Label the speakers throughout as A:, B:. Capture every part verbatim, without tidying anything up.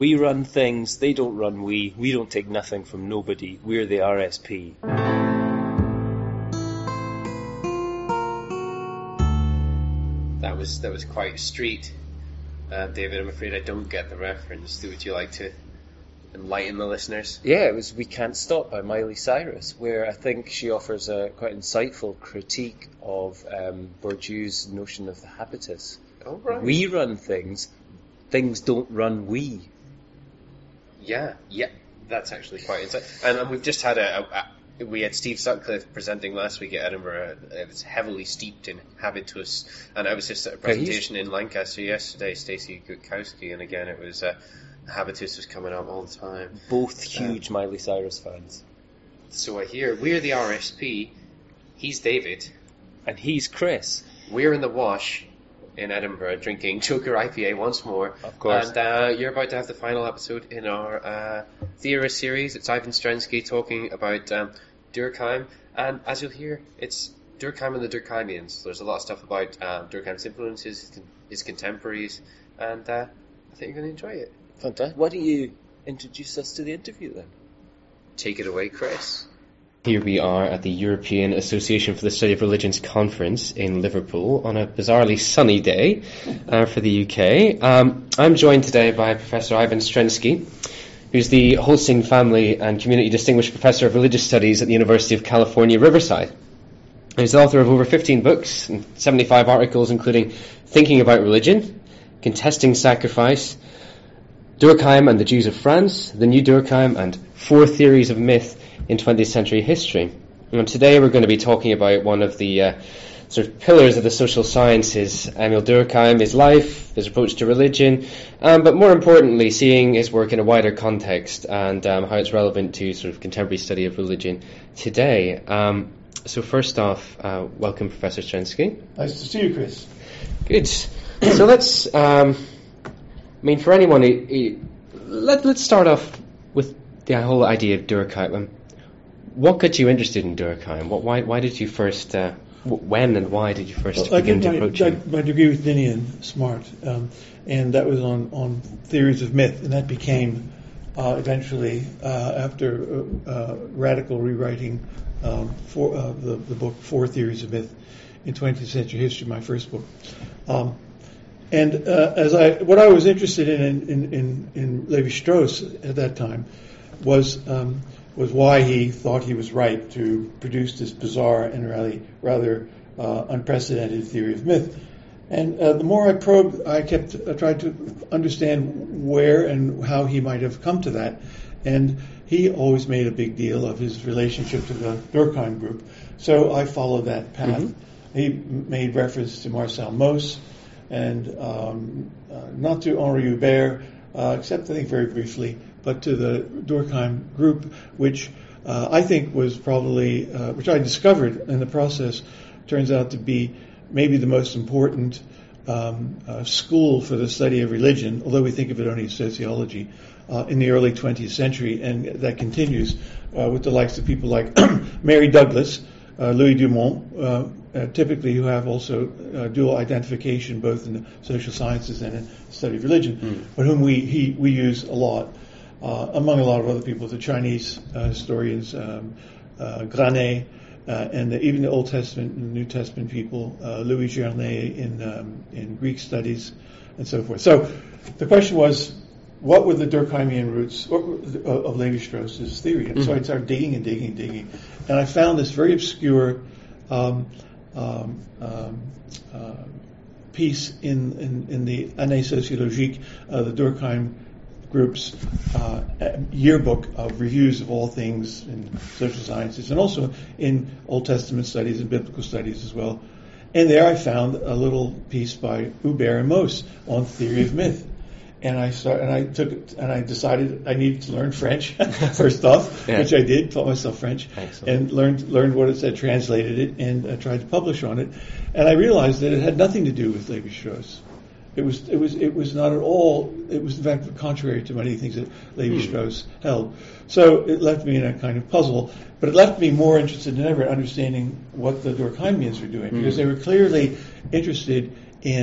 A: We run things, they don't run we. We don't take nothing from nobody. We're the R S P.
B: That was that was quite street, uh, David. I'm afraid I don't get the reference. Would you like to enlighten the listeners?
A: Yeah, it was We Can't Stop by Miley Cyrus, where I think she offers a quite insightful critique of um, Bourdieu's notion of the habitus.
B: Oh, right.
A: We run things, things don't run we.
B: Yeah, yeah, that's actually quite insightful. And, and we've just had a, a, a we had Steve Sutcliffe presenting last week at Edinburgh. It was heavily steeped in habitus, and I was just at a presentation in Lancaster yesterday, Stacey Gutkowski, and again it was uh, habitus was coming up all the time.
A: Both huge
B: um,
A: Miley Cyrus fans.
B: So I hear we're the R S P. He's David,
A: and he's Chris.
B: We're in the Wash in Edinburgh drinking Joker I P A once more.
A: Of course.
B: And uh, you're about to have the final episode in our uh, theorist series. It's Ivan Strensky talking about um, Durkheim. And as you'll hear, it's Durkheim and the Durkheimians. There's a lot of stuff about uh, Durkheim's influences, his, con- his contemporaries, and uh, I think you're going to enjoy it.
A: Fantastic. Why don't you introduce us to the interview then?
B: Take it away, Chris. Here we are at the European Association for the Study of Religions conference in Liverpool on a bizarrely sunny day uh, for the U K. Um, I'm joined today by Professor Ivan Strensky, who's the Holstein Family and Community Distinguished Professor of Religious Studies at the University of California, Riverside. He's the author of over fifteen books and seventy-five articles, including Thinking About Religion, Contesting Sacrifice, Durkheim and the Jews of France, The New Durkheim, and Four Theories of Myth in twentieth century history. And today we're going to be talking about one of the uh, sort of pillars of the social sciences, Emil Durkheim, his life, his approach to religion, um, but more importantly, seeing his work in a wider context and um, how it's relevant to sort of contemporary study of religion today. Um, so first off, uh, welcome, Professor Strensky.
C: Nice to see you, Chris.
B: Good. So let's, um, I mean, for anyone, it, it, let, let's start off with the whole idea of Durkheim. What got you interested in Durkheim? What, why, why did you first, uh, w- when and why did you first
C: well,
B: begin to
C: I
B: approach
C: did
B: him?
C: my, my degree with Ninian Smart, um, and that was on, on theories of myth, and that became uh, eventually, uh, after uh, uh, radical rewriting um, for uh, the, the book Four Theories of Myth in twentieth century history, my first book. Um, and uh, as I, what I was interested in in, in, in Levi-Strauss at that time was um, was why he thought he was right to produce this bizarre and really rather uh, unprecedented theory of myth. And uh, the more I probed, I kept uh, tried to understand where and how he might have come to that. And he always made a big deal of his relationship to the Durkheim group. So I followed that path. Mm-hmm. He made reference to Marcel Mauss and um, uh, not to Henri Hubert, uh, except I think very briefly, but to the Durkheim group, which uh, I think was probably, uh, which I discovered in the process, turns out to be maybe the most important um, uh, school for the study of religion, although we think of it only as sociology, uh, in the early twentieth century, and that continues uh, with the likes of people like Mary Douglas, uh, Louis Dumont, uh, uh, typically who have also uh, dual identification both in the social sciences and in the study of religion, mm. but whom we he, we use a lot. Uh, among a lot of other people, the Chinese uh, historians, um, uh, Granet, uh, and the, even the Old Testament and New Testament people, uh, Louis Gernet in um, in Greek studies, and so forth. So the question was, what were the Durkheimian roots of, of Levi-Strauss's theory? And mm-hmm. so I started digging and digging and digging, and I found this very obscure um, um, um, uh, piece in, in, in the Année Sociologique, uh, the Durkheim group's uh, yearbook of reviews of all things in social sciences and also in Old Testament studies and biblical studies as well. And there I found a little piece by Hubert and Mauss on theory of myth. And I started, and I took it, and I decided I needed to learn French first off, yeah. which I did, taught myself French, Excellent. and learned learned what it said, translated it, and uh, tried to publish on it. And I realized that it had nothing to do with Levi-Strauss. It was it was it was not at all. It was in fact contrary to many things that Levi-Strauss hmm. held. So it left me in a kind of puzzle. But it left me more interested than ever in understanding what the Durkheimians were doing, hmm. because they were clearly interested in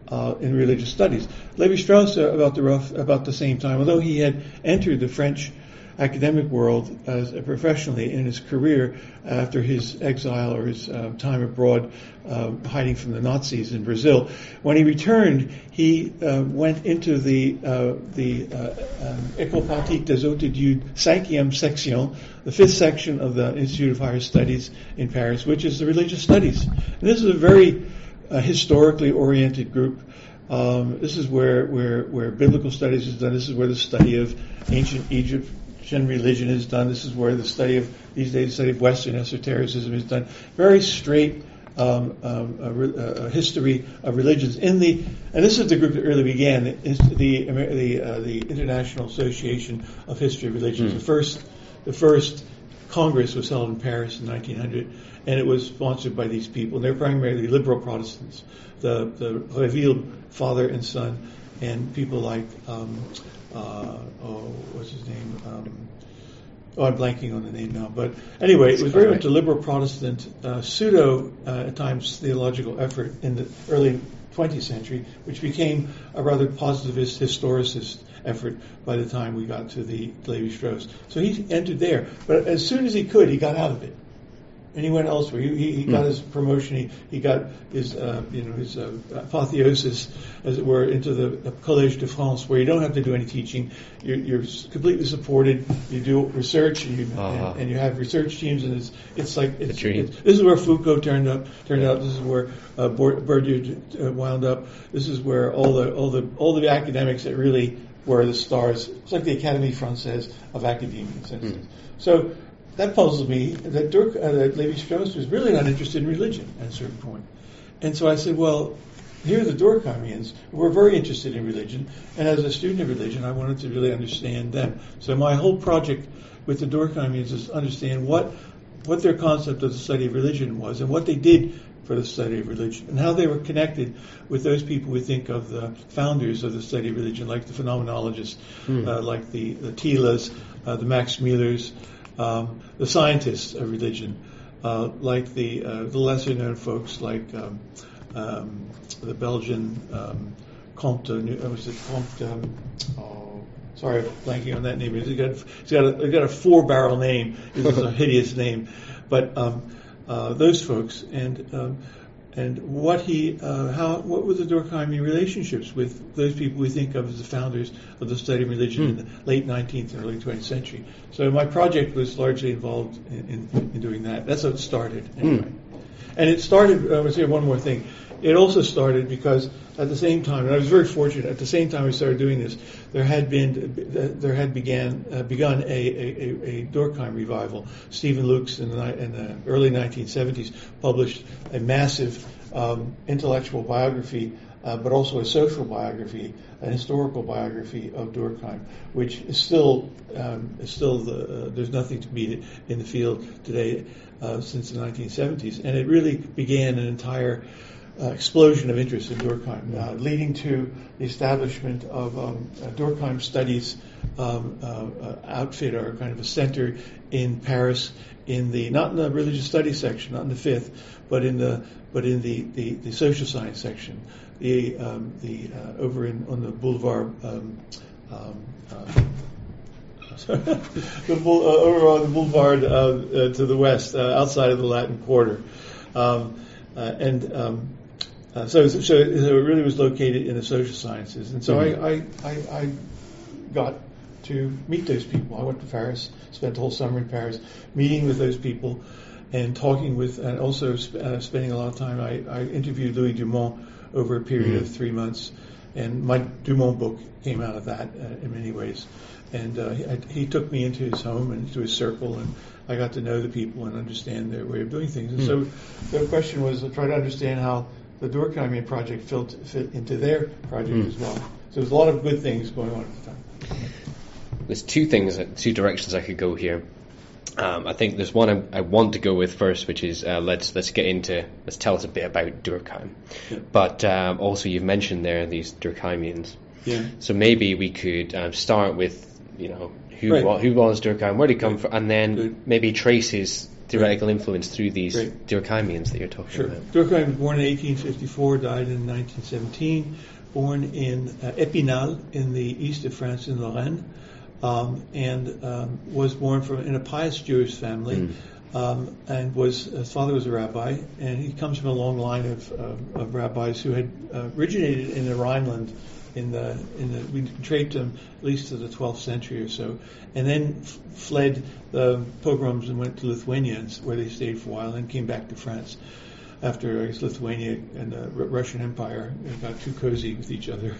C: uh, in religious studies. Levi-Strauss, uh, about the rough, about the same time, although he had entered the French academic world as uh, professionally in his career after his exile or his uh, time abroad, uh, hiding from the Nazis in Brazil. When he returned, he uh, went into the uh, the uh, um, École Pratique des Hautes Études, cinquième section, the fifth section of the Institute of Higher Studies in Paris, which is the religious studies. And this is a very uh, historically oriented group. Um, this is where, where where biblical studies is done. This is where the study of ancient Egypt religion is done. This is where the study of these days, the study of Western esotericism is done. Very straight um, um, a, a history of religions in the, and this is the group that really began the the the, uh, the International Association of History of Religions. Mm. The first the first Congress was held in Paris in nineteen hundred, and it was sponsored by these people. And they're primarily liberal Protestants, the the Réville father and son, and people like. Um, Uh, oh, what's his name? Um, oh, I'm blanking on the name now. But anyway, it was very much a liberal Protestant, uh, pseudo, uh, at times, theological effort in the early twentieth century, which became a rather positivist, historicist effort by the time we got to the Levi-Strauss. So he entered there. But as soon as he could, he got out of it. And he went elsewhere. He, he, he got mm. his promotion. He, he got his, uh, you know, his uh, apotheosis, as it were, into the Collège de France, where you don't have to do any teaching. You're, you're completely supported. You do research, and you, uh-huh. and, and you have research teams, and it's it's like it's, it's, this is where Foucault turned up, turned yeah. out. This is where uh, Bourdieu uh, wound up. This is where all the all the all the academics that really were the stars. It's like the Académie Française of academia, in a sense. Mm. So. That puzzled me, that, Dirk, uh, that Levi-Strauss was really not interested in religion at a certain point. And so I said, well, here are the Durkheimians. We're very interested in religion. And as a student of religion, I wanted to really understand them. So my whole project with the Durkheimians is understand what what their concept of the study of religion was and what they did for the study of religion and how they were connected with those people we think of the founders of the study of religion, like the phenomenologists, hmm. uh, like the, the Thiele's, uh, the Max Müllers, Um, the scientists of religion, uh, like the uh, the lesser known folks like um, um, the Belgian um, Comte, uh, was it Comte? Um, oh, sorry, I'm blanking on that name. He's got he's got a, he's got a four barrel name. It's a hideous name, but um, uh, those folks and um, and what he uh, how what were the Durkheimian relationships with those people we think of as the founders of the study of religion mm. in the late nineteenth and early twentieth century. So my project was largely involved in, in, in doing that. That's how it started, anyway. Mm. And it started. I would say one more thing. It also started because at the same time, and I was very fortunate. At the same time we started doing this, there had been there had began uh, begun a, a, a Durkheim revival. Stephen Lukes in the, in the early nineteen seventies published a massive um, intellectual biography, uh, but also a social biography, an historical biography of Durkheim, which is still um, is still the uh, there's nothing to beat it in the field today uh, since the nineteen seventies, and it really began an entire Uh, explosion of interest in Durkheim, uh, leading to the establishment of um, uh, Durkheim Studies um, uh, uh, outfit, or kind of a center in Paris, in the not in the religious studies section, not in the fifth, but in the but in the, the, the social science section, the um, the uh, over in on the boulevard. Um, um, uh, the bull, uh, over on the boulevard uh, uh, to the west, uh, outside of the Latin Quarter, um, uh, and um, Uh, so, so, so it really was located in the social sciences, and so mm-hmm. I, I, I, I got to meet those people. I went to Paris, spent the whole summer in Paris, meeting with those people, and talking with, and also sp- uh, spending a lot of time. I, I interviewed Louis Dumont over a period mm-hmm. of three months, and my Dumont book came out of that uh, in many ways. And uh, he, he took me into his home and into his circle, and I got to know the people and understand their way of doing things. And mm-hmm. so the question was to try to understand how the Durkheimian project fit, fit into their project mm. as well. So there's a lot of good things going on at the time.
B: There's two things, two directions I could go here. Um, I think there's one I, I want to go with first, which is uh, let's let's get into let's tell us a bit about Durkheim. Yeah. But um, also you've mentioned there these Durkheimians.
C: Yeah.
B: So maybe we could um, start with you know who
C: right.
B: wa- who was Durkheim, where did he come
C: Good.
B: from, and then
C: Good.
B: maybe trace his theoretical influence through these
C: Great.
B: Durkheimians that you're talking
C: Sure.
B: about.
C: Durkheim was born in eighteen fifty-four, died in nineteen seventeen, born in uh, Épinal in the east of France in Lorraine, um, and um, was born from in a pious Jewish family, mm. um, and was his father was a rabbi, and he comes from a long line of, uh, of rabbis who had uh, originated in the Rhineland. In the in the we traced them at least to the twelfth century or so, and then f- fled the pogroms and went to Lithuania, where they stayed for a while, and came back to France after I guess Lithuania and the R- Russian Empire got too cozy with each other,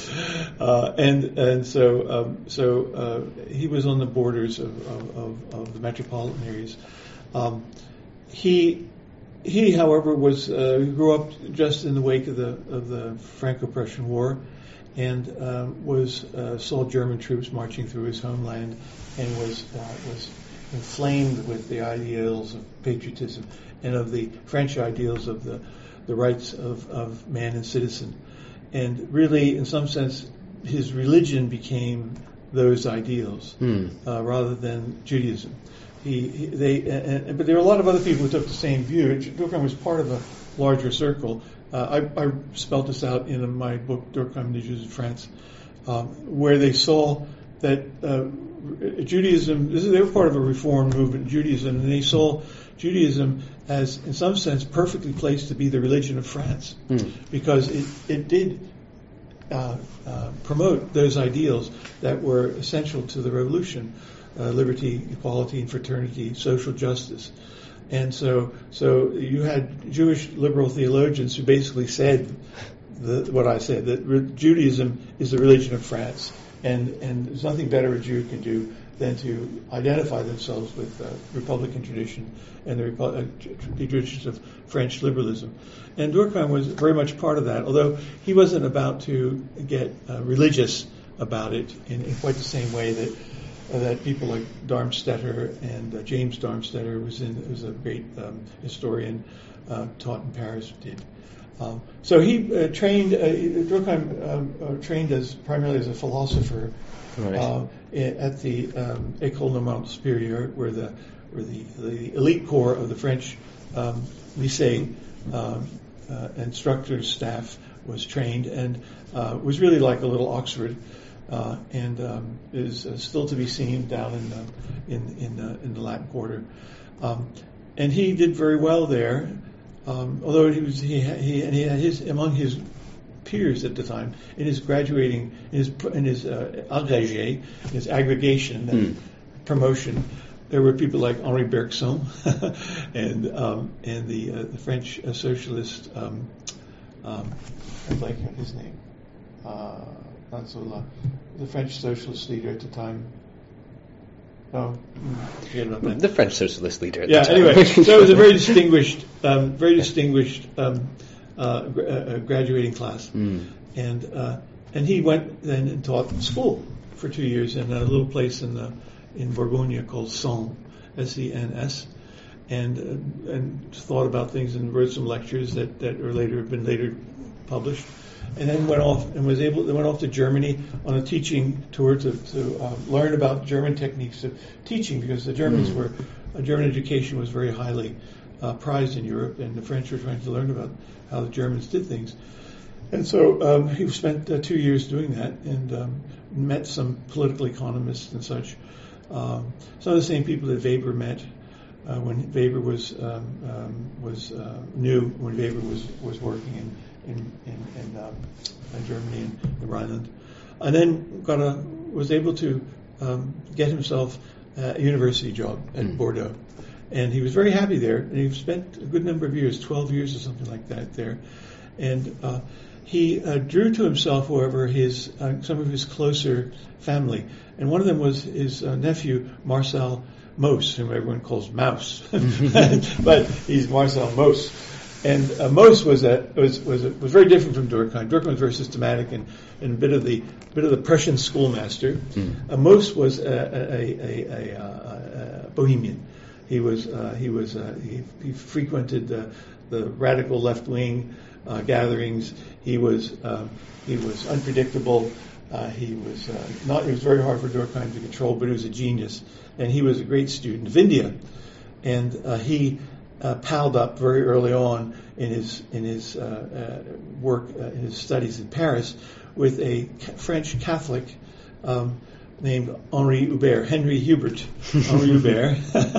C: uh, and and so um, so uh, he was on the borders of of, of, of the metropolitan areas. Um, he. He, however, was uh, grew up just in the wake of the of the Franco-Prussian War, and uh, was uh, saw German troops marching through his homeland, and was uh, was inflamed with the ideals of patriotism and of the French ideals of the the rights of, of man and citizen, and really, in some sense, his religion became those ideals mm. uh, rather than Judaism. He, he they, uh, but there were a lot of other people who took the same view. Durkheim was part of a larger circle. Uh, I, I spelled this out in my book, Durkheim and the Jews of France, um, where they saw that uh, Judaism, this is, they were part of a reform movement in Judaism, and they saw Judaism as, in some sense, perfectly placed to be the religion of France, mm. because it, it did uh, uh, promote those ideals that were essential to the revolution. Uh, liberty, equality, and fraternity, social justice, and so so you had Jewish liberal theologians who basically said the, what I said, that re- Judaism is the religion of France, and and there's nothing better a Jew can do than to identify themselves with the Republican tradition and the, Repu- uh, the traditions of French liberalism. And Durkheim was very much part of that, although he wasn't about to get uh, religious about it in, in quite the same way that. Uh, that people like Darmstädter and uh, James Darmstädter, who was, in, was a great um, historian, uh, taught in Paris, did. Um, so he uh, trained, uh, Durkheim um, uh, trained as primarily as a philosopher right. uh, at the um, École Normale Supérieure, where the where the, the elite corps of the French um, lycée um, uh, instructors staff was trained, and uh, was really like a little Oxford. Uh, and um, is uh, still to be seen down in uh, in in, uh, in the Latin Quarter, um, and he did very well there. Um, although he was he he and he had his among his peers at the time in his graduating in his in his uh, agrégé, his aggregation and mm. promotion, there were people like Henri Bergson and um, and the uh, the French uh, socialist um, um, I like his name. Uh, Not Zola, the French socialist leader at the time. No, forget about that.
B: The French socialist leader at
C: yeah,
B: the time.
C: Anyway, so it was a very distinguished, um, very distinguished um, uh, gra- uh, graduating class. Mm. And uh, and he went then and taught school for two years in a little place in the, in Bourgogne called Sens, S E N S, and uh, and thought about things and wrote some lectures that, that are later have been later published. And then went off and was able. They went off to Germany on a teaching tour to, to uh, learn about German techniques of teaching, because the Germans mm. were uh, German education was very highly uh, prized in Europe, and the French were trying to learn about how the Germans did things. And so um, he spent uh, two years doing that, and um, met some political economists and such. Um, some of the same people that Weber met uh, when Weber was um, um, was uh, new when Weber was was working in. in, in, in, um, in Germany and in Rhineland, and then got a was able to um, get himself a university job at mm. Bordeaux, and he was very happy there. And he spent a good number of years, twelve years or something like that there, and uh, he uh, drew to himself, however, his uh, some of his closer family, and one of them was his uh, nephew Marcel Mauss, whom everyone calls Mouse, but he's Marcel Mauss. And uh, Mauss was a, was was a, was very different from Durkheim. Durkheim was very systematic and, and a bit of the bit of the Prussian schoolmaster. Mm. Uh, Mauss was a, a, a, a, a bohemian. He was uh, he was uh, he, he frequented the, the radical left wing uh, gatherings. He was um, he was unpredictable. Uh, he was uh, not. It was very hard for Durkheim to control, but he was a genius, and he was a great student of India. and uh, he uh, palled up very early on in his in his uh, uh, work, uh, in his studies in Paris, with a French Catholic um, named Henri Hubert, Henry Hubert, Henri Hubert,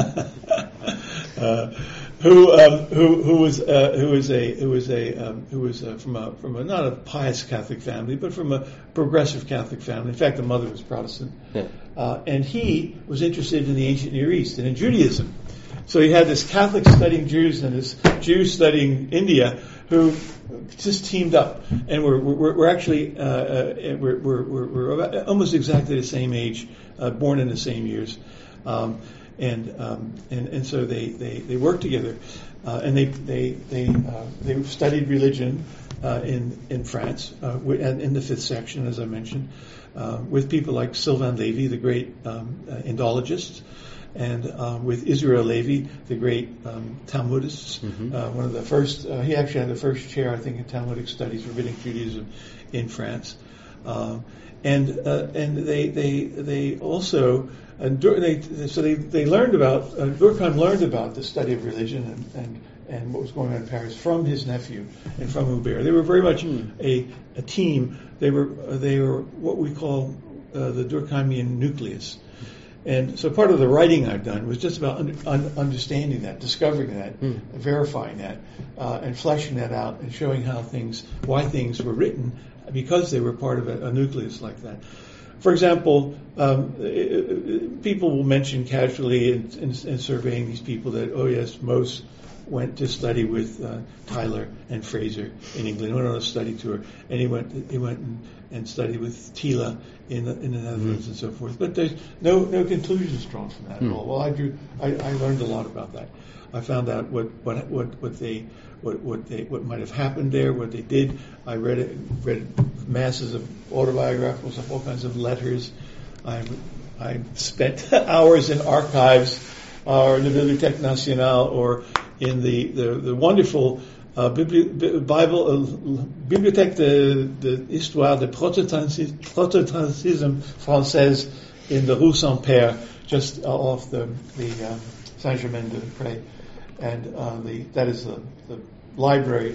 C: uh, who um, who who was uh, who was a who was a um, who was uh, from a from a not a pious Catholic family, but from a progressive Catholic family. In fact, the mother was Protestant, yeah. uh, and he was interested in the ancient Near East and in Judaism. So he had this Catholic studying Jews and this Jew studying India, who just teamed up, and we're we're, we're actually uh, uh, we're, we're we're almost exactly the same age, uh, born in the same years, um, and um, and and so they they, they worked together, uh, and they they they uh, they studied religion uh, in in France, uh, and in the fifth section, as I mentioned, uh, with people like Sylvain Lévy, the great um, uh, Indologist. And uh, with Israel Lévy, the great um, Talmudist, mm-hmm. uh, one of the first, uh, he actually had the first chair, I think, in Talmudic studies, rabbinic Judaism, in France. Uh, and uh, and they they they also, and they, so they, they learned about, uh, Durkheim learned about the study of religion and, and, and what was going on in Paris from his nephew and from Hubert. They were very much mm. a, a team. They were they were what we call uh, the Durkheimian nucleus. And so part of the writing I've done was just about un- un- understanding that, discovering that, mm. verifying that, uh, and fleshing that out and showing how things, why things were written because they were part of a, a nucleus like that. For example, um, it, it, people will mention casually in, in, in surveying these people that, oh yes, Mose went to study with uh, Tyler and Fraser in England. He went on a study tour, and he went he went and, and studied with Thiele in the, in the Netherlands mm. and so forth. But there's no no conclusions drawn from that mm. at all. Well, I drew I, I learned a lot about that. I found out what what what, what they what what they what might have happened there, what they did. I read it, read masses of autobiographicals, of all kinds of letters. I I spent hours in archives, uh, or in the Bibliothèque Nationale, or in the, the, the wonderful uh, Bibli- Bible, uh, Bibliothèque de, de Histoire de Protestantisme, Protestantisme Française in the Rue Saint-Père, just uh, off the, the um, Saint-Germain-des-Prés. And uh, the, that is the, the library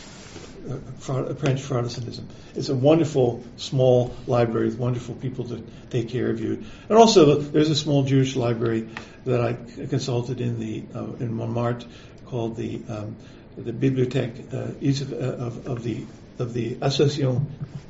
C: of uh, French Protestantism. It's a wonderful, small library with wonderful people to take care of you. And also, there's a small Jewish library that I consulted in the uh, in Montmartre, called the um, the Bibliothèque uh, of, of the of the Association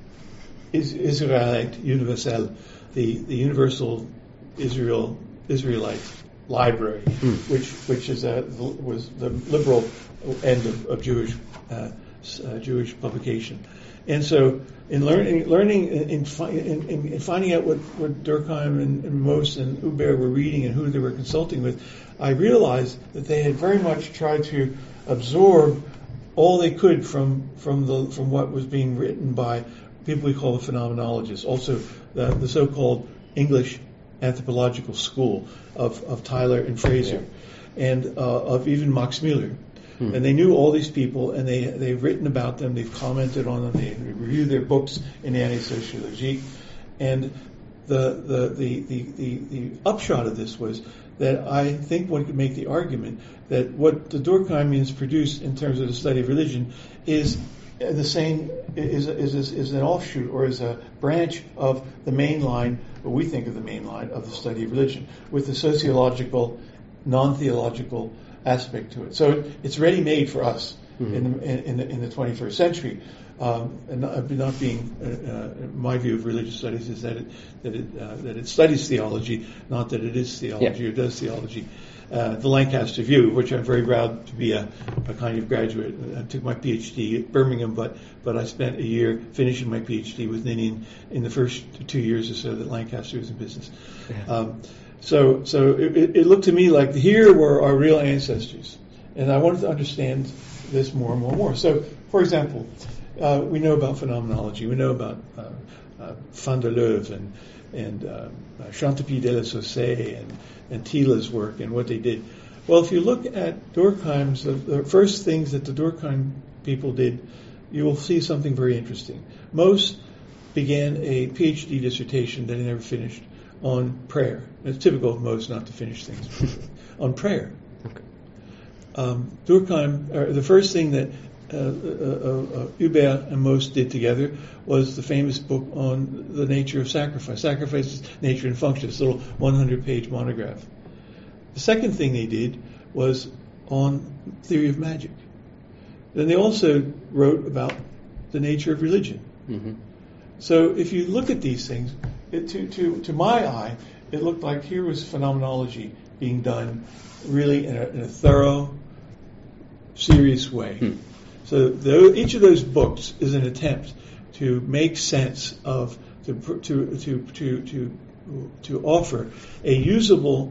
C: Israélite Universelle, the the Universal Israel Israelite Library, mm. which which is a, was the liberal end of, of Jewish uh, uh, Jewish publication. And so, in learning, learning, in, in, in, in finding out what, what Durkheim and, and Mose and Hubert were reading and who they were consulting with, I realized that they had very much tried to absorb all they could from from the from what was being written by people we call the phenomenologists, also the, the so-called English anthropological school of, of Tyler and Fraser, yeah. and uh, of even Max Muller. Hmm. And they knew all these people, and they, they've written about them, they've commented on them, they reviewed their books in Année Sociologique. And the, the, the, the, the, the upshot of this was that I think one could make the argument that what the Durkheimians produced in terms of the study of religion is the same, is, is, is, is an offshoot or is a branch of the main line, what we think of the main line of the study of religion, with the sociological, non-theological aspect to it. So it's ready-made for us mm-hmm. in, the, in, the, in the twenty-first century. Um, and not, not being, uh, uh, my view of religious studies is that it that it uh, that it studies theology, not that it is theology yeah. or does theology. Uh, the Lancaster view, which I'm very proud to be a, a kind of graduate. I took my PhD at Birmingham, but but I spent a year finishing my PhD with Ninian in the first two years or so that Lancaster was in business. Yeah. Um, so so it, it looked to me like here were our real ancestors, and I wanted to understand this more and more and more. So, for example, uh, we know about phenomenology. We know about uh, uh, Van der Leuve and and uh, Chantepie de la Saussaye and, and Thiele's work and what they did. Well, if you look at Durkheim's, the, the first things that the Durkheim people did, you will see something very interesting. Mose began a PhD dissertation that he never finished on prayer. It's typical of Mose not to finish things on prayer.
B: Okay.
C: Um, Durkheim, or the first thing that uh, uh, uh, Hubert and Most did together was the famous book on the nature of sacrifice. Sacrifice's nature and function, this little one hundred page monograph. The second thing they did was on theory of magic. Then they also wrote about the nature of religion.
B: Mm-hmm.
C: So if you look at these things, it, to, to, to my eye, it looked like here was phenomenology being done really in a, in a thorough, serious way.
B: Hmm.
C: So the, each of those books is an attempt to make sense of, to to to to to, to offer a usable,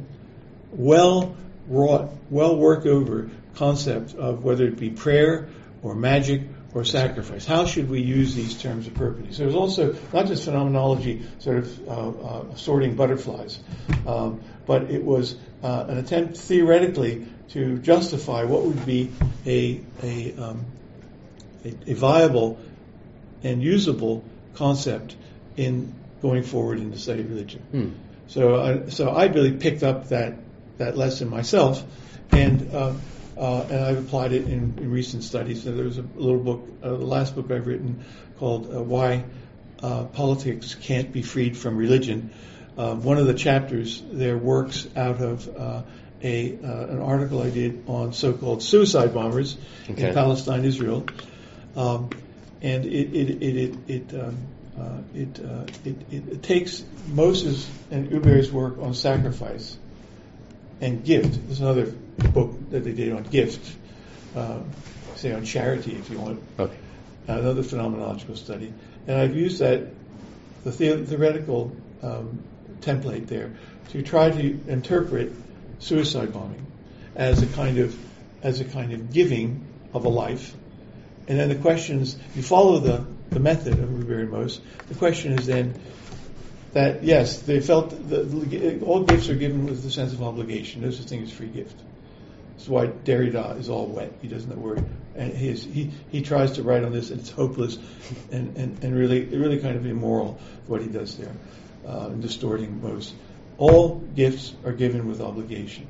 C: well wrought, well worked over concept of whether it be prayer or magic or sacrifice. How should we use these terms appropriately? So there's also not just phenomenology, sort of uh, uh, sorting butterflies, um, but it was uh, an attempt theoretically to justify what would be a a, um, a, a viable and usable concept in going forward in the study of religion.
B: Hmm.
C: So, I, so I really picked up that that lesson myself, and uh, uh, and I've applied it in, in recent studies. So there was a little book, uh, the last book I've written, called uh, "Why uh, Politics Can't Be Freed from Religion." Uh, one of the chapters there works out of uh, a uh, an article I did on so-called suicide bombers
B: okay.
C: in Palestine, Israel, um, and it it it it. it um, Uh, it, uh, it, it it takes Moses and Hubert's work on sacrifice and gift. There's another book that they did on gift, uh, say on charity, if you want.
B: Okay.
C: Another phenomenological study, and I've used that the, the- theoretical um, template there to try to interpret suicide bombing as a kind of as a kind of giving of a life, and then the questions you follow the. the method of Hubert and Most. The question is then that, yes, they felt that all gifts are given with the sense of obligation. No such thing as free gift. That's why Derrida is all wet. He doesn't worry. And he, is, he he tries to write on this, and it's hopeless and, and, and really really kind of immoral what he does there, uh, and distorting Most. All gifts are given with obligation,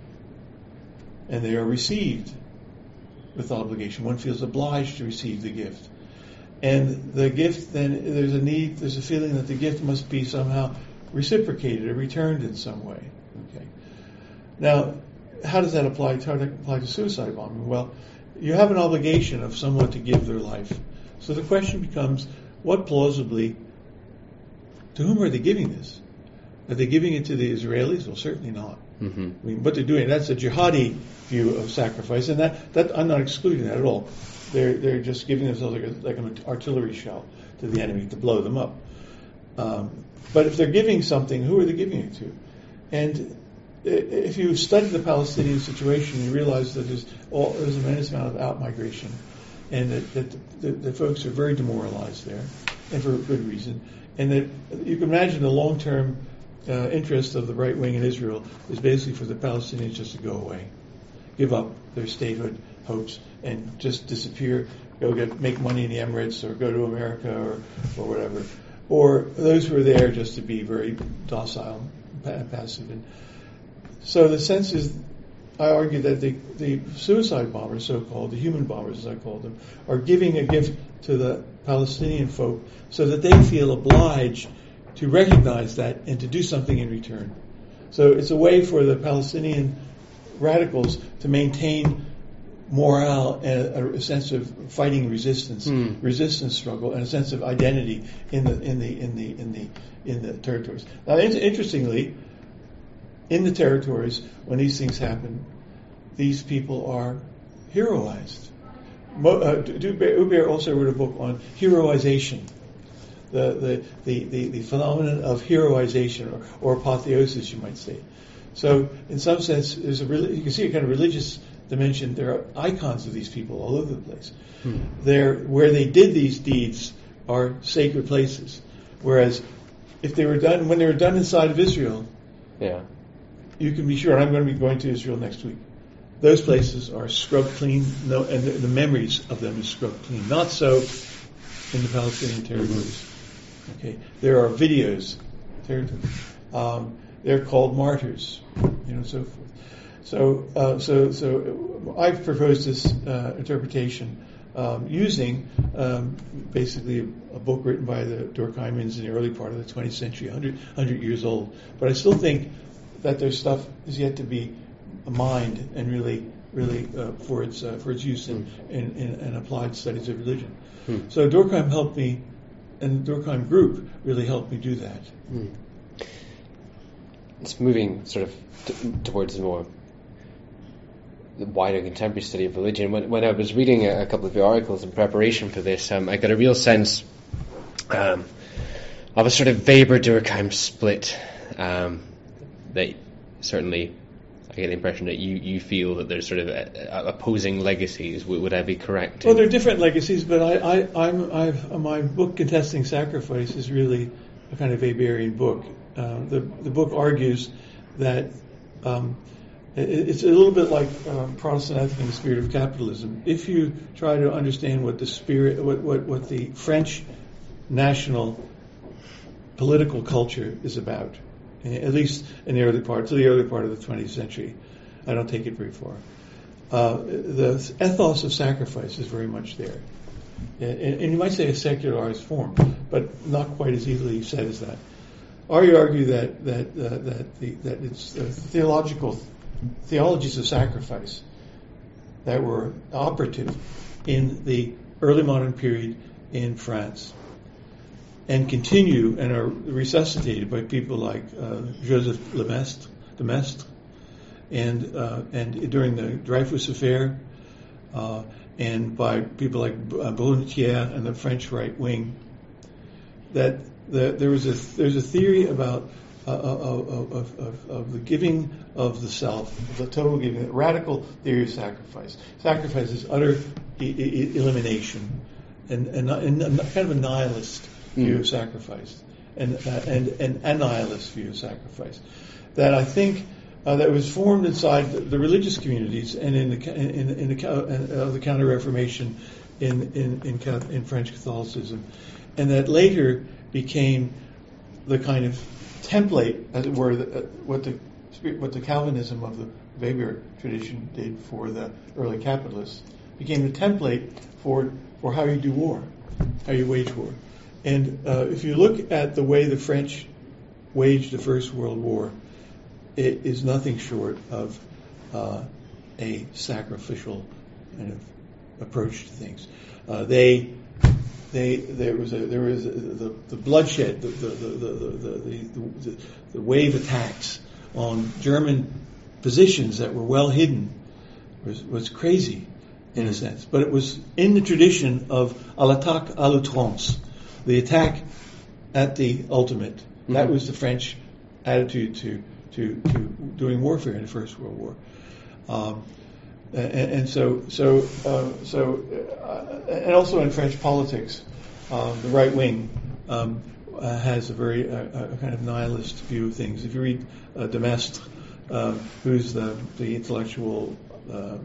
C: and they are received with obligation. One feels obliged to receive the gift. And the gift, then, there's a need, there's a feeling that the gift must be somehow reciprocated or returned in some way. Okay. Now, how does that apply? How does that apply to suicide bombing? Well, you have an obligation of someone to give their life. So the question becomes, what plausibly, to whom are they giving this? Are they giving it to the Israelis? Well, certainly not.
B: Mm-hmm.
C: I mean, what they're doing, that's a jihadi view of sacrifice, and that, that I'm not excluding that at all. They're they're just giving themselves like, a, like an artillery shell to the enemy to blow them up. Um, but if they're giving something, who are they giving it to? And if you study the Palestinian situation, you realize that there's, all, there's a tremendous amount of out-migration, and that, that the, the folks are very demoralized there, and for good reason. And that you can imagine the long-term uh, interest of the right wing in Israel is basically for the Palestinians just to go away, give up their statehood hopes, and just disappear, go get make money in the Emirates, or go to America, or or whatever. Or those who are there just to be very docile, and passive. And so the sense is, I argue that the, the suicide bombers, so-called, the human bombers as I call them, are giving a gift to the Palestinian folk so that they feel obliged to recognize that and to do something in return. So it's a way for the Palestinian radicals to maintain morale and a, a sense of fighting resistance, mm. resistance struggle, and a sense of identity in the in the in the in the in the territories. Now, in, interestingly, in the territories when these things happen, these people are heroized. Mo, uh, Hubert also wrote a book on heroization, the the the the, the phenomenon of heroization, or, or apotheosis, you might say. So, in some sense, there's a you can see a kind of religious dimension. There are icons of these people all over the place. Hmm. They're, where they did these deeds are sacred places. Whereas, if they were done when they were done inside of Israel,
B: yeah,
C: you can be sure. And I'm going to be going to Israel next week. Those places are scrubbed clean, no, and the, the memories of them is scrubbed clean. Not so in the Palestinian territories. Mm-hmm. Okay, there are videos. Territories. Um, they're called martyrs, you know, so forth. So, uh, so, so I've proposed this uh, interpretation um, using um, basically a, a book written by the Durkheimians in the early part of the twentieth century, one hundred, one hundred years old. But I still think that their stuff is yet to be mined and really, really uh, for its uh, for its use in, in, in, in applied studies of religion. Hmm. So Durkheim helped me, and the Durkheim group really helped me do that.
B: Hmm. It's moving sort of t- towards more the wider contemporary study of religion. When, when I was reading a, a couple of your articles in preparation for this, um, I got a real sense um, of a sort of Weber-Durkheim split. Um, that certainly, I get the impression that you, you feel that there's sort of a, a opposing legacies. Would, would I be correct?
C: Well, there are different legacies, but I, I, I'm, I've, my book, Contesting Sacrifice, is really a kind of Weberian book. Uh, the the book argues that um, it, it's a little bit like um, Protestant ethic and the spirit of capitalism. If you try to understand what the spirit, what, what, what the French national political culture is about, at least in the early part, to the early part of the twentieth century, I don't take it very far. Uh, the ethos of sacrifice is very much there, and, and you might say a secularized form, but not quite as easily said as that. I argue that that uh, that the, that it's uh, theological theologies of sacrifice that were operative in the early modern period in France, and continue and are resuscitated by people like uh, Joseph Lemestre, Demestre, and uh, and during the Dreyfus affair, uh, and by people like Brunetière and the French right wing. That the, there was a there's a theory about uh, of, of, of, of the giving of the self, the total giving, radical theory of sacrifice. Sacrifice is utter e- e- elimination, and, and, and kind of a nihilist view of sacrifice, and uh, and and a nihilist view of sacrifice, that I think uh, that was formed inside the, the religious communities and in the in, in the uh, the Counter-Reformation in in in, in French Catholicism, and that later became the kind of template, as it were, the, uh, what the what the Calvinism of the Weber tradition did for the early capitalists, became the template for for how you do war, how you wage war. And uh, if you look at the way the French waged the First World War, it is nothing short of uh, a sacrificial kind of approach to things. Uh, they, they, there was a, there was a, the, the bloodshed, the the the the, the, the, the the wave attacks on German positions that were well hidden was was crazy in a sense, but it was in the tradition of à l'attaque à l'outrance. The attack at the ultimate. Mm-hmm. That was the French attitude to, to, to doing warfare in the First World War. Um, and, and so, so, uh, so, uh, and also in French politics, um, the right wing um, uh, has a very uh, a kind of nihilist view of things. If you read uh, Demestre, uh, who's the the intellectual uh, uh,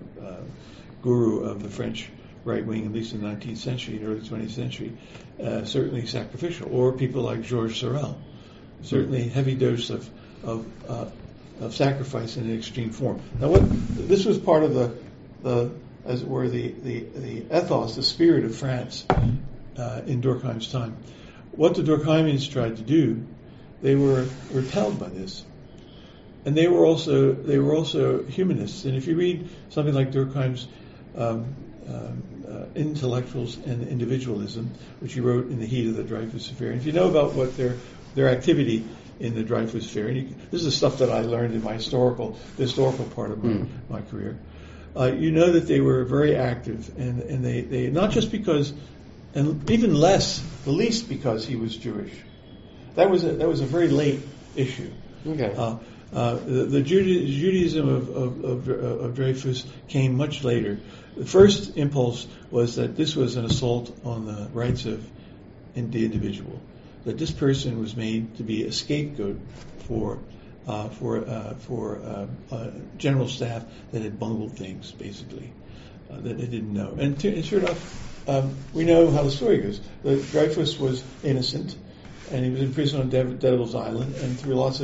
C: guru of the French right wing, at least in the nineteenth century, and early twentieth century, uh, certainly sacrificial. Or people like Georges Sorel, certainly heavy dose of of, uh, of sacrifice in an extreme form. Now, what this was part of the the as it were the the, the ethos, the spirit of France uh, in Durkheim's time. What the Durkheimians tried to do, they were repelled by this, and they were also they were also humanists. And if you read something like Durkheim's um, Um, uh, Intellectuals and Individualism, which he wrote in the heat of the Dreyfus Affair. And if you know about what their their activity in the Dreyfus Affair, and you, this is the stuff that I learned in my historical the historical part of my, mm. my career, uh, you know that they were very active, and, and they, they not just because, and even less, the least because he was Jewish. That was a, that was a very late issue.
B: Okay.
C: Uh, uh, the the Juda- Judaism of, of, of, of Dreyfus came much later. The first impulse was that this was an assault on the rights of the individual, that this person was made to be a scapegoat for uh, for uh, for uh, uh, general staff that had bungled things, basically, uh, that they didn't know. And, to, and sure enough, um, we know how the story goes. The Dreyfus was innocent, and he was in prison on De- Devil's Island, and through lots of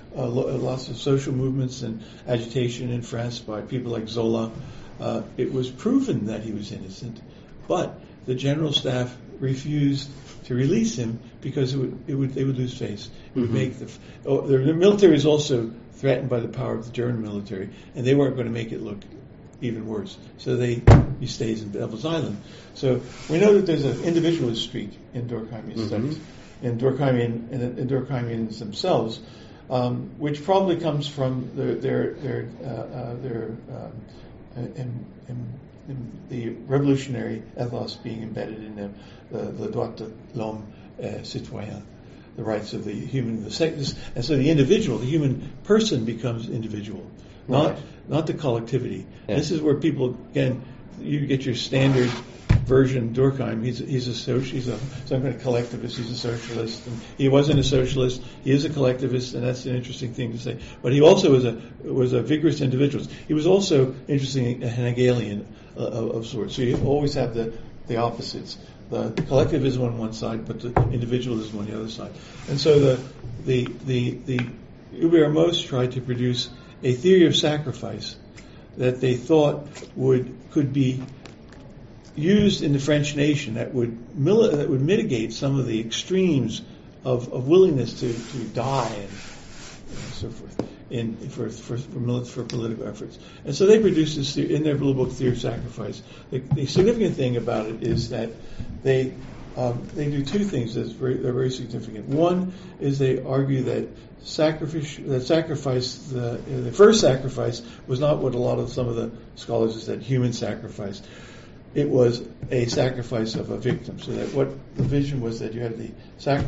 C: uh, lo- lots of social movements and agitation in France by people like Zola. Uh, it was proven that he was innocent, but the general staff refused to release him because it would, it would they would lose face. It would mm-hmm. make the, oh, the the military is also threatened by the power of the German military, and they weren't going to make it look even worse. So they he stays in Devil's Island. So we know that there's an individualist streak in Durkheimian mm-hmm. studies, in Durkheimian in, in Durkheimians themselves, um, which probably comes from their their their, uh, uh, their um, in, in, in the revolutionary ethos being embedded in them, the, the droit de l'homme uh, citoyen, the rights of the human, the sex, and so the individual, the human person becomes individual, not right. not the collectivity. Yeah. This is where people, again, you get your standard version Durkheim. He's he's a social, he's a some kind of collectivist. He's a socialist, and he wasn't a socialist. He is a collectivist, and that's an interesting thing to say. But he also was a was a vigorous individualist. He was also interesting, a Hegelian uh, of, of sorts. So you always have the the opposites. The collectivism on one side, but the individualism on the other side. And so the the the the Uwe Amos tried to produce a theory of sacrifice that they thought would could be used in the French nation that would mili- that would mitigate some of the extremes of, of willingness to, to die and, and so forth in for for for, mili- for political efforts. And so they produced this theory, in their little book, Theory of Sacrifice. The, the significant thing about it is that they um, they do two things that's very they're very significant. One is they argue that sacrifice that sacrifice the the first sacrifice was not what a lot of some of the scholars have said, human sacrifice. It was a sacrifice of a victim. So that what the vision was that you had the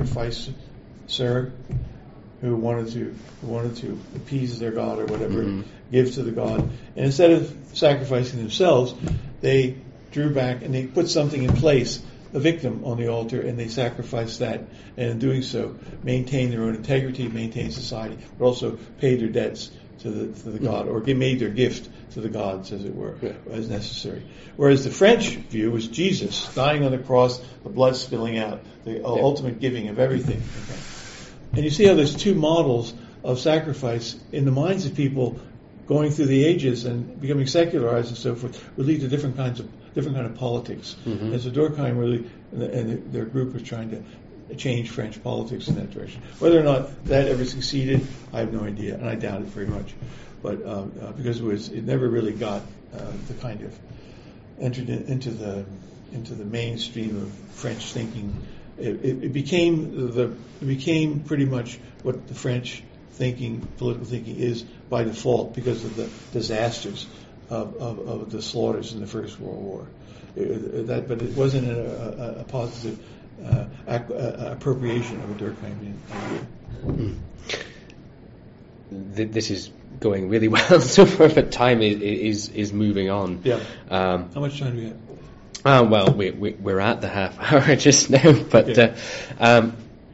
C: sacrificer who wanted to who wanted to appease their god or whatever, mm-hmm. give to the god, and instead of sacrificing themselves, they drew back and they put something in place, a victim on the altar, and they sacrificed that, and in doing so, maintained their own integrity, maintained society, but also paid their debts to the to the mm-hmm. god, or made their gift to the gods, as it were, yeah. as necessary. Whereas the French view was Jesus dying on the cross, the blood spilling out, the yeah. ultimate giving of everything. Okay. And you see how there's two models of sacrifice in the minds of people going through the ages and becoming secularized and so forth would lead to different kinds of different kind of politics. Mm-hmm. And so Durkheim really and, the, and their group was trying to change French politics in that direction. Whether or not that ever succeeded, I have no idea, and I doubt it very much. But um, uh, because it was, it never really got uh, the kind of entered in, into the into the mainstream of French thinking. It, it, it became the it became pretty much what the French thinking, political thinking, is by default because of the disasters of, of, of the slaughters in the First World War. It, that, but it wasn't a, a, a positive uh, ac- uh, appropriation of a Durkheimian idea.
B: Mm. This is going really well so far, but time is is, is moving on.
C: Yeah. Um, How much time do we have?
B: Uh, well, we, we, we're at the half hour just now, but okay. uh, um,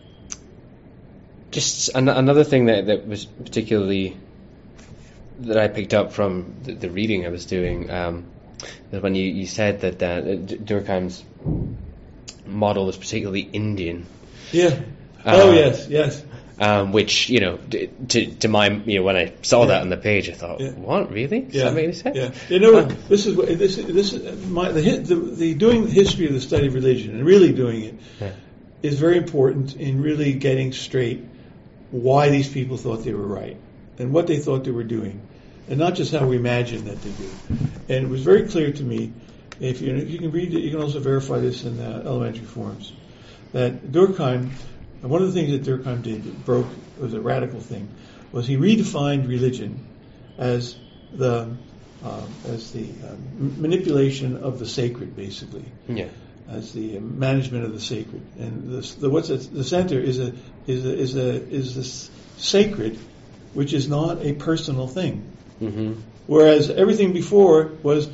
B: just an, another thing that, that was particularly that I picked up from the, the reading I was doing, um, that when you, you said that uh, Durkheim's model was particularly Indian.
C: Yeah. Oh, uh, yes, yes.
B: Um, which, you know, to to my, you know, when I saw yeah. that on the page, I thought, yeah. what, really? Does
C: yeah.
B: that make any sense?
C: Yeah. You know, um, this is this this is my the, the the doing the history of the study of religion and really doing it yeah. is very important in really getting straight why these people thought they were right and what they thought they were doing, and not just how we imagine that they do. And it was very clear to me. If you if you can read it, you can also verify this in the elementary forms that Durkheim. And one of the things that Durkheim did that broke, was a radical thing, was he redefined religion as the um, as the um, manipulation of the sacred, basically,
B: yeah,
C: as the management of the sacred. And the, the what's at the center is a is a is a is this sacred, which is not a personal thing,
B: mm-hmm.
C: whereas everything before was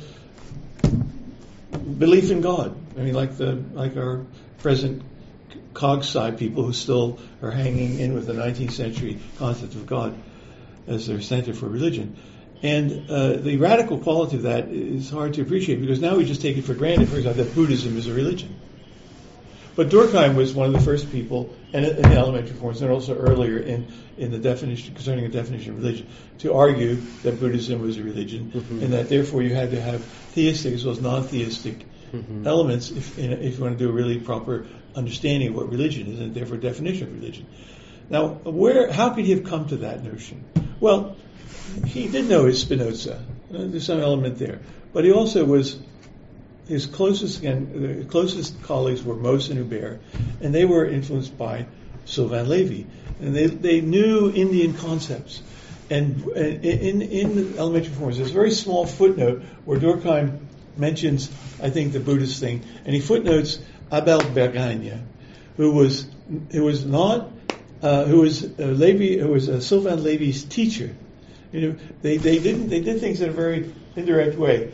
C: belief in God. I mean, like the like our present Cogsci people who still are hanging in with the nineteenth century concept of God as their center for religion. And uh, the radical quality of that is hard to appreciate because now we just take it for granted, for example, that Buddhism is a religion. but Durkheim was one of the first people, and in the elementary forms, and also earlier in, in the definition concerning a definition of religion, to argue that Buddhism was a religion, mm-hmm. and that therefore you had to have theistic as well as non-theistic mm-hmm. elements if, in, if you want to do a really proper understanding of what religion is, and therefore definition of religion. Now, where how could he have come to that notion? Well, he did know his Spinoza. There's some element there, but he also was. His closest again, the closest colleagues were Mose and Hubert, and they were influenced by Sylvain Lévi, and they they knew Indian concepts. And in in the elementary forms, there's a very small footnote where Durkheim mentions, I think, the Buddhist thing, and he footnotes Abel Bergagne, who was who was not uh, who was uh, Lévi, who was uh, Sylvain Lévi's teacher. You know, they they didn't they did things in a very indirect way.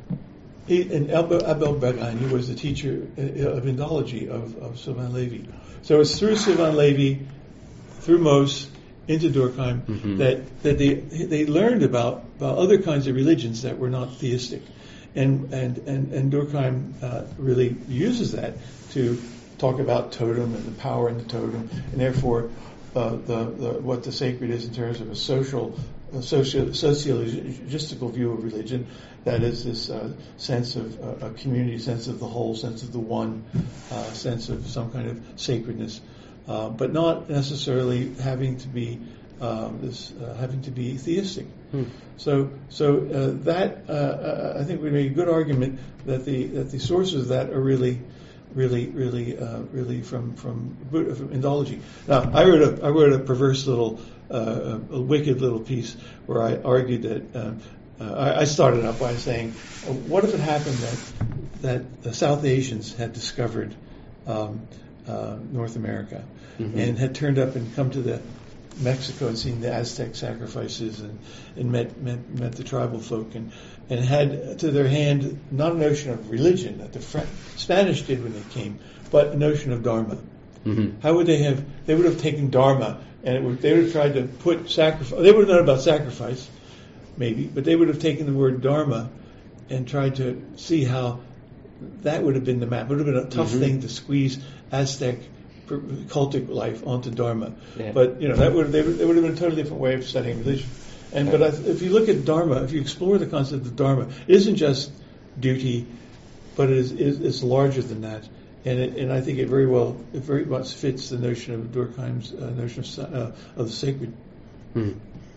C: He, and Abel, Abel Bergagne was the teacher of Indology of, of Sylvain Lévi. So it was through Sylvain Lévi, through Mose, into Durkheim, mm-hmm. that, that they they learned about, about other kinds of religions that were not theistic. And and, and, and Durkheim uh, really uses that to talk about totem and the power in the totem, and therefore uh, the, the what the sacred is in terms of a social, a socio, sociologistical view of religion. That is this uh, sense of uh, a community, sense of the whole, sense of the one, uh, sense of some kind of sacredness, uh, but not necessarily having to be um, this uh, having to be theistic. Hmm. So, so uh, that uh, I think we make a good argument that the that the sources of that are really, really, really, uh, really from from, from Indology. Now, I wrote a I wrote a perverse little, uh, a wicked little piece where I argued that. Uh, Uh, I started out by saying, uh, what if it happened that that the South Asians had discovered um, uh, North America mm-hmm. and had turned up and come to the Mexico and seen the Aztec sacrifices and, and met, met met the tribal folk and and had to their hand not a notion of religion that the French, Spanish did when they came, but a notion of Dharma. Mm-hmm. How would they have? They would have taken Dharma and it would, they would have tried to put sacrifice. They would have known about sacrifice. Maybe, but they would have taken the word Dharma and tried to see how that would have been the map. It would have been a tough mm-hmm. thing to squeeze Aztec cultic life onto Dharma. Yeah. But, you know, that would they would, it would have been a totally different way of studying religion. And But I, if you look at Dharma, if you explore the concept of Dharma, it isn't just duty, but it is, it, it's larger than that. And it, and I think it very well, it very much fits the notion of Durkheim's uh, notion of, uh, of the sacred.
B: Hmm.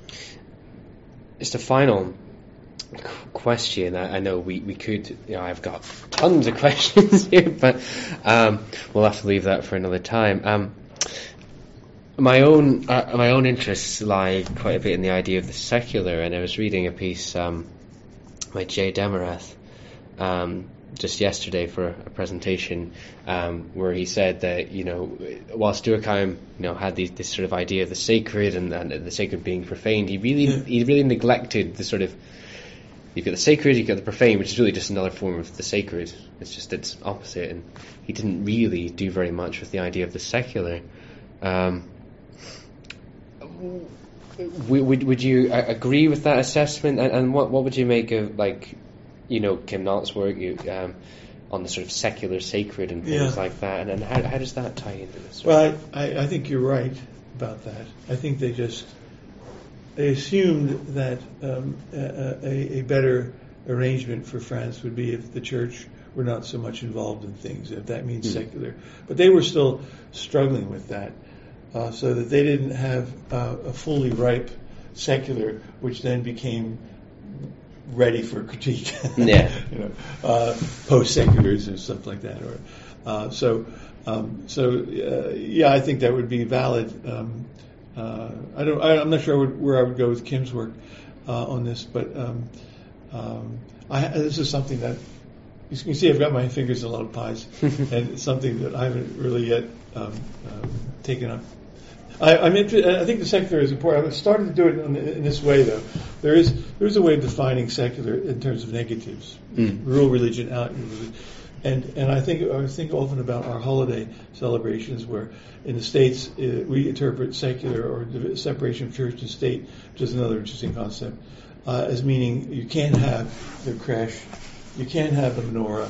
B: Just a final question. I, I know we, we could, you know, I've got tons of questions here, but um, we'll have to leave that for another time. Um, my own uh, my own interests lie quite a bit in the idea of the secular, and I was reading a piece um, by Jay Demarath um, just yesterday for a presentation um, where he said that, you know, whilst Durkheim, you know, had these, this sort of idea of the sacred and, and the sacred being profaned, he really yeah. he really neglected the sort of, you've got the sacred, you've got the profane, which is really just another form of the sacred. It's just its opposite, and he didn't really do very much with the idea of the secular. Um, would would you agree with that assessment, and, and what what would you make of, like, you know, Kim Knott's work you, um, on the sort of secular sacred and things yeah. like that, and then how, how does that tie into this?
C: Well, I, I, I think you're right about that. I think they just they assumed that um, a, a better arrangement for France would be if the church were not so much involved in things, if that means mm. secular. But they were still struggling with that, uh, so that they didn't have uh, a fully ripe secular, which then became ready for critique.
B: Yeah.
C: you know, uh, post-seculars and stuff like that. Or uh, so, um, so uh, yeah, I think that would be valid. Um, uh, I don't. I, I'm not sure where I would go with Kim's work uh, on this, but um, um, I, this is something that you can see. I've got my fingers in a lot of pies, and it's something that I haven't really yet um, uh, taken up. I, I'm inter- I think the secular is important. I've started to do it in, in this way, though. There is there is a way of defining secular in terms of negatives, mm. rule religion, out religion. And and I think I think often about our holiday celebrations, where in the States uh, we interpret secular or the separation of church and state, which is another interesting concept, uh, as meaning you can't have the creche, you can't have the menorah,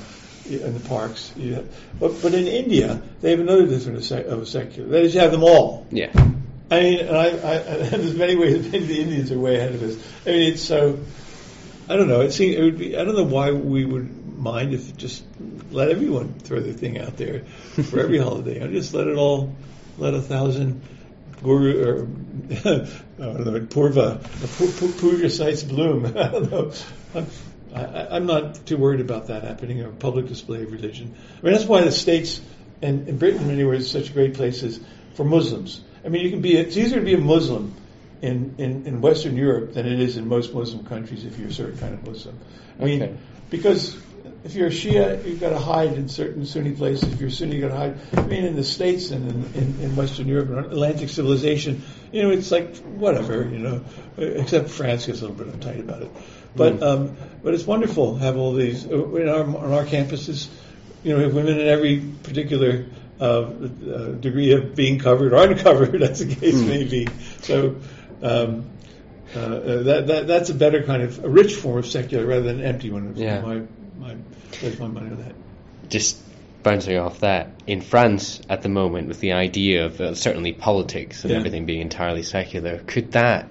C: in the parks. You, but, but in India, they have another definition of, sec, of secular. That is, you have them all.
B: Yeah.
C: I mean, and I, I, there's many ways. Maybe the Indians are way ahead of us. I mean, it's so. I don't know. It seems it would be. I don't know why we would mind if just let everyone throw their thing out there for every holiday. I just let it all. Let a thousand guru or I don't know, purva, puja sites bloom. I don't know. I'm, I, I'm not too worried about that happening, or public display of religion. I mean, that's why the States and, and Britain, in many ways, are such great places for Muslims. I mean, you can be. It's easier to be a Muslim in, in, in Western Europe than it is in most Muslim countries if you're a certain kind of Muslim. I mean, okay. Because if you're a Shia, you've got to hide in certain Sunni places. If you're Sunni, you've got to hide. I mean, in the States and in, in, in Western Europe and Atlantic civilization, you know, it's like whatever, you know, except France gets a little bit uptight about it. But mm. um, but it's wonderful to have all these in our, on our campuses. You know, we have women in every particular uh, uh, degree of being covered or uncovered, as the case mm. may be. So um, uh, that that that's a better kind of a rich form of secular rather than an empty one.
B: Yeah.
C: My, my, there's my money on that.
B: Just bouncing off that, in France at the moment, with the idea of uh, certainly politics and yeah. everything being entirely secular, could that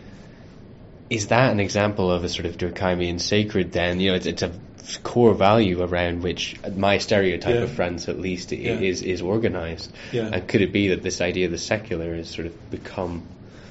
B: is that an example of a sort of Durkheimian sacred? Then, you know, it's, it's a core value around which my stereotype
C: yeah.
B: of France, at least,
C: yeah.
B: is is organised.
C: Yeah.
B: And could it be that this idea of the secular has sort of become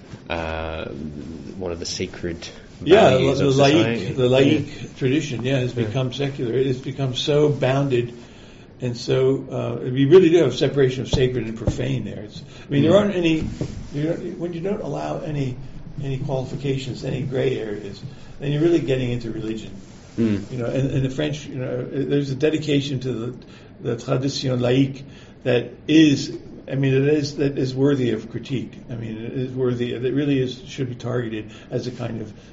B: uh, one of the sacred
C: Yeah,
B: values
C: the
B: of
C: laïque, the laïque
B: yeah.
C: tradition, yeah, has
B: yeah.
C: become secular. It has become so bounded, and so uh, we really do have a separation of sacred and profane there. It's, I mean, mm. there aren't any you don't, when you don't allow any any qualifications, any gray areas, then you're really getting into religion.
B: Mm.
C: You know, and, and the French, you know, there's a dedication to the the tradition laïque that is. I mean, it is that is worthy of critique. I mean, it is worthy. It really is should be targeted as a kind of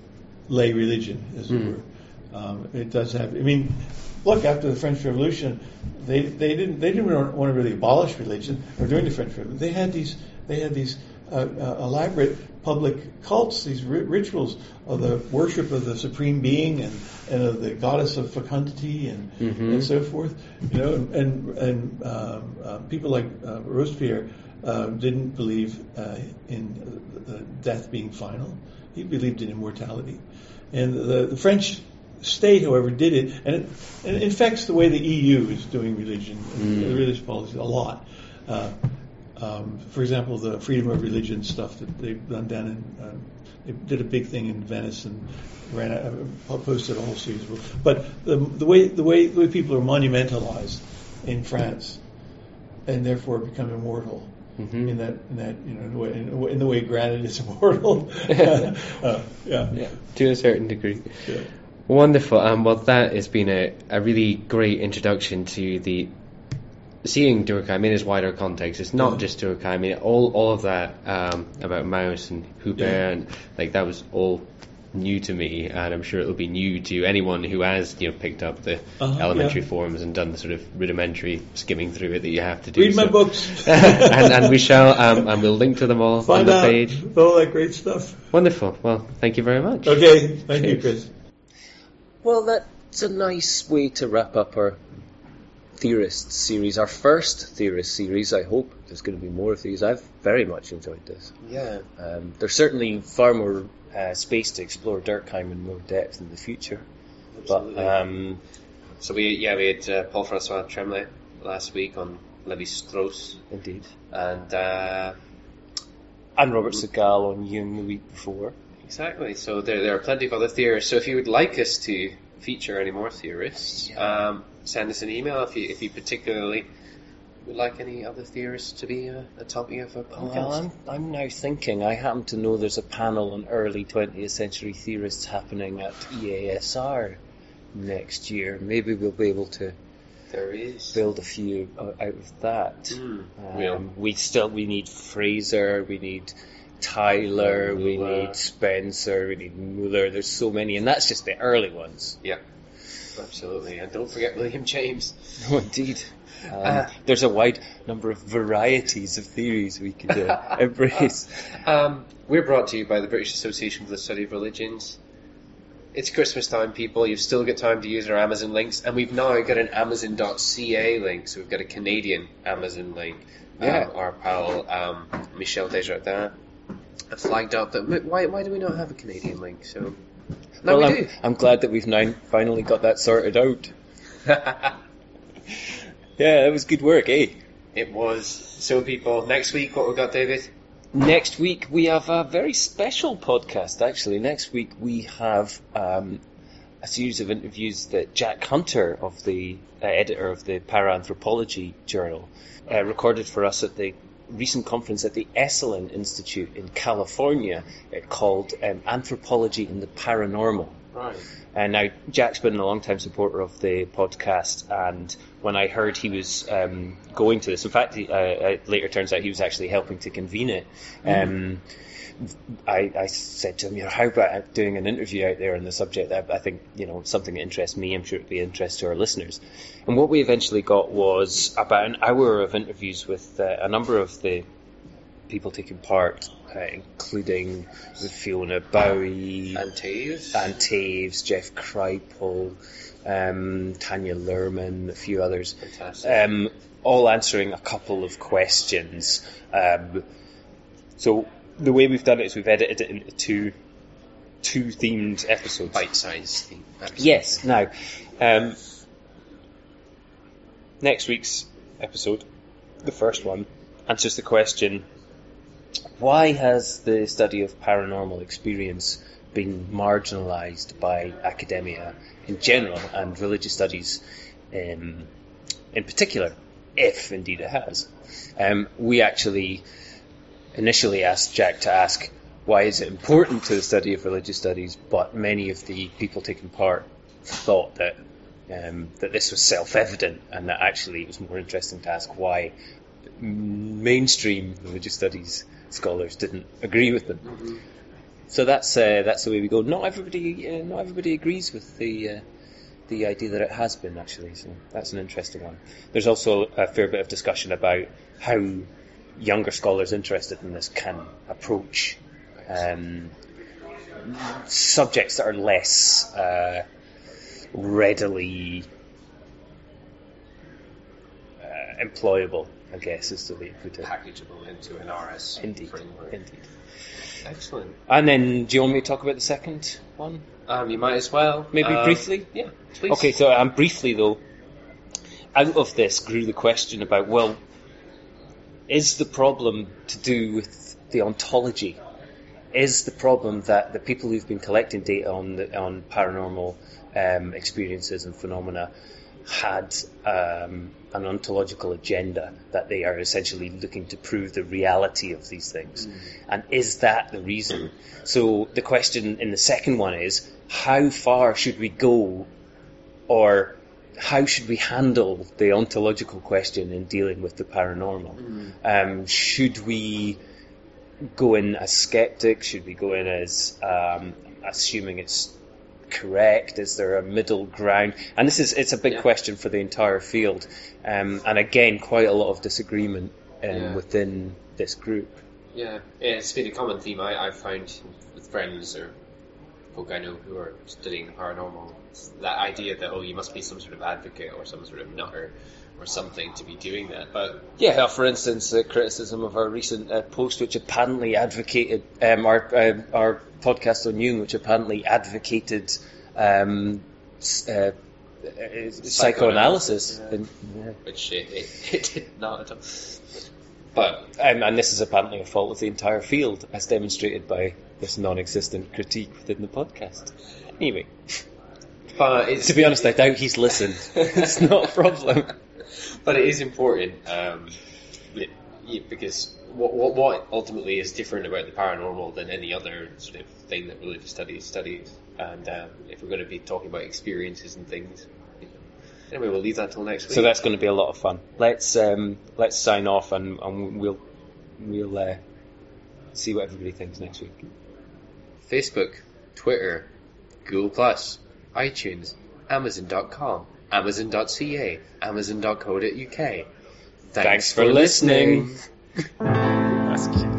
C: lay religion, as mm. it were. Um, it does have. I mean, look, after the French Revolution, they they didn't they didn't want to really abolish religion. Or during the French Revolution, they had these they had these uh, uh, elaborate public cults, these ri- rituals of the worship of the supreme being and, and of the goddess of fecundity and
B: mm-hmm.
C: and so forth. You know, and and, and um, uh, people like uh, Robespierre uh, didn't believe uh, in uh, death being final. He believed in immortality. And the, the French state, however, did it, and it, and it infects the way the E U is doing religion,
B: mm.
C: and religious policy a lot. Uh, um, for example, the freedom of religion stuff that they've done down in, uh, they did a big thing in Venice and ran, a, posted a whole series of books. But the, the way the way the way people are monumentalized in France, and therefore become immortal. Mm-hmm. In that, in that, you know, in the way, in, in the way granite is immortal. uh, yeah.
B: yeah, to a certain degree.
C: Yeah.
B: Wonderful. Um, well, that has been a, a really great introduction to the seeing Durkheim in his wider context. It's not yeah. just Durkheim. I mean, all all of that um, about Mauss and Hubert, yeah. and like that was all new to me, and I'm sure it'll be new to anyone who has, you know, picked up the uh-huh, elementary
C: yeah.
B: forms and done the sort of rudimentary skimming through it that you have to do.
C: Read
B: so.
C: my books.
B: and, and we shall, um, and we'll link to them all
C: Find
B: on the
C: out
B: page.
C: All that great stuff.
B: Wonderful. Well, thank you very much.
C: Okay, thank
B: Cheers.
C: you, Chris.
A: Well, that's a nice way to wrap up our Theorists series, our first Theorist series. I hope there's going to be more of these. I've very much enjoyed this.
B: Yeah.
A: Um, there's certainly far more uh, space to explore Durkheim in more depth in the future.
B: Absolutely.
A: But, um,
B: so we, yeah, we had uh, Paul-François Tremblay last week on Lévi-Strauss.
A: Indeed.
B: And, uh,
A: and Robert Segal on Jung the week before.
B: Exactly. So there, there are plenty of other theorists. So if you would like us to feature any more theorists,
A: yeah.
B: um, send us an email if you if you particularly would like any other theorists to be a, a topic of a podcast.
A: Well, I'm, I'm now thinking, I happen to know there's a panel on early twentieth century theorists happening at E A S R next year. Maybe we'll be able to
B: there is
A: build a few out of that.
B: Mm,
A: um,
B: yeah.
A: We still we need Fraser, we need Tyler, we need Spencer, we need Muller. There's so many, and that's just the early ones.
B: Yeah, absolutely. And don't forget William James.
A: No, indeed. Um,
B: uh,
A: there's a wide number of varieties of theories we could uh, embrace.
B: Um, we're brought to you by the British Association for the Study of Religions. it's Christmas time, people. You've still got time to use our Amazon links, and we've now got an Amazon dot C A link, so we've got a Canadian Amazon link.
A: Yeah.
B: Um, our pal um, Michel Desjardins flagged up that why why do we not have a Canadian link? So no,
A: well,
B: we
A: I'm,
B: do.
A: I'm glad that we've now finally got that sorted out. Yeah, that was good work, eh?
B: It was. So, people, next week, what we got, David?
A: Next week we have a very special podcast, actually. Next week we have um, a series of interviews that Jack Hunter, of the uh, editor of the Paraanthropology Journal, uh, recorded for us at the recent conference at the Esalen Institute in California, uh, called um, Anthropology in the Paranormal.
B: Right.
A: And now, Jack's been a long-time supporter of the podcast, and when I heard he was um, going to this, in fact, he, uh, it later turns out he was actually helping to convene it, um, I, I said to him, you know, how about doing an interview out there on the subject? I, I think, you know, something that interests me, I'm sure it would be of interest to our listeners. And what we eventually got was about an hour of interviews with uh, a number of the people taking part, uh, including Fiona Bowie,
B: And Taves.
A: Ann Taves, Jeff Kripal, um, Tanya Lerman, a few others,
B: Fantastic.
A: um, all answering a couple of questions. Um, so the way we've done it is we've edited it into two, two themed episodes.
B: Bite-sized theme. Absolutely.
A: Yes. Now, um, next week's episode, the first one, answers the question: why has the study of paranormal experience been marginalised by academia in general and religious studies um, in particular, if indeed it has? Um, we actually initially asked Jack to ask, why is it important to the study of religious studies, but many of the people taking part thought that um, that this was self-evident, and that actually it was more interesting to ask why mainstream religious studies scholars didn't agree with them.
B: Mm-hmm.
A: So that's uh, that's the way we go. Not everybody, uh, not everybody agrees with the uh, the idea that it has been, actually. So that's an interesting one. There's also a fair bit of discussion about how younger scholars interested in this can approach um, subjects that are less uh, readily uh, employable, I guess, is the way to put it.
B: Packageable into an R S
A: Indeed,
B: framework.
A: indeed.
B: Excellent.
A: And then, do you want me to talk about the second one?
B: Um, you might as well.
A: Maybe
B: Um,
A: briefly?
B: Yeah, please.
A: Okay, so um, briefly though, out of this grew the question about, well, is the problem to do with the ontology? Is the problem that the people who've been collecting data on the, on paranormal um, experiences and phenomena had um, an ontological agenda, that they are essentially looking to prove the reality of these things? Mm. And is that the reason? So the question in the second one is, how far should we go, or how should we handle the ontological question in dealing with the paranormal? Mm. Um, should we go in as skeptics? Should we go in as um, assuming it's correct? Is there a middle ground? And this is it's a big yeah. question for the entire field, um, and again quite a lot of disagreement um, yeah. within this group.
B: Yeah, yeah, it's been a common theme I, I've found with friends or folk I know who are studying the paranormal. It's that idea that, oh, you must be some sort of advocate or some sort of nutter or something to be doing that. But
A: yeah, for instance, the criticism of our recent uh, post, which apparently advocated um, our uh, our podcast on Jung, which apparently advocated um, uh, uh, psychoanalysis,
B: yeah.
A: and, yeah.
B: which it, it, it did not at all. But
A: um, and this is apparently a fault of the entire field, as demonstrated by this non-existent critique within the podcast. Anyway,
B: but it's,
A: to be honest, I doubt he's listened. It's not a problem.
B: But it is important, um, because what, what what ultimately is different about the paranormal than any other sort of thing that religious studies studies, and um, if we're going to be talking about experiences and things, you know. Anyway, we'll leave that till next week.
A: So that's going to be a lot of fun. Let's um, let's sign off, and, and we'll we'll uh, see what everybody thinks next week.
B: Facebook, Twitter, Google Plus, iTunes, Amazon dot com. Amazon dot C A, Amazon dot co dot U K. Thanks,
A: Thanks for, for listening. listening.